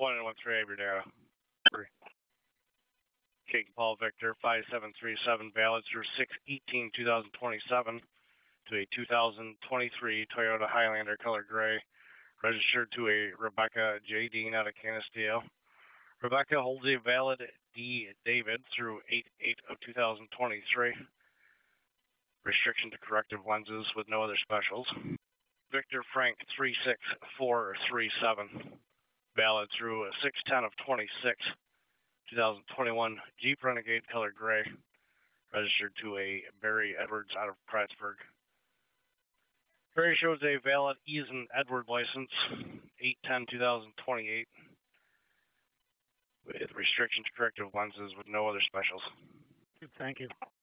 113, have your data. Jake Paul Victor 5737, valid through 6/18/2027 to a 2023 Toyota Highlander color gray, registered to a Rebecca J. Dean out of Canisteo. Rebecca holds a valid D. David through 8/8/2023. Restriction to corrective lenses with no other specials. Victor Frank 36437, valid through 6/10/26, 2021 Jeep Renegade color gray, registered to a Barry Edwards out of Prattsburg. Barry shows a valid Eason Edward license, 8/10/2028, with restriction to corrective lenses with no other specials. Thank you.